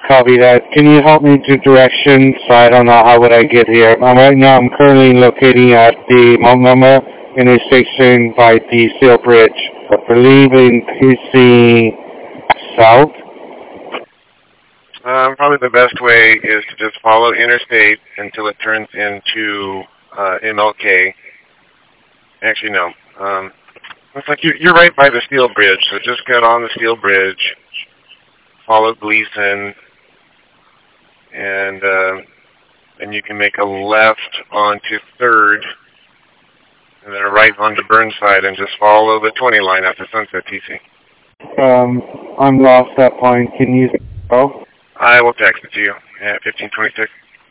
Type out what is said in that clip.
Copy that. Can you help me to directions? So I don't know how would I get here. Right now I'm currently locating at the Multnomah intersection by the Steel Bridge. I believe in PC South. Probably the best way is to just follow Interstate until it turns into MLK. Actually, no. Looks like you're right by the Steel Bridge, so just get on the Steel Bridge, follow Gleason, and then you can make a left onto 3rd, and then a right onto Burnside, and just follow the 20 line after Sunset, TC. I'm lost at point. Can you go? I will text it to you at 1526.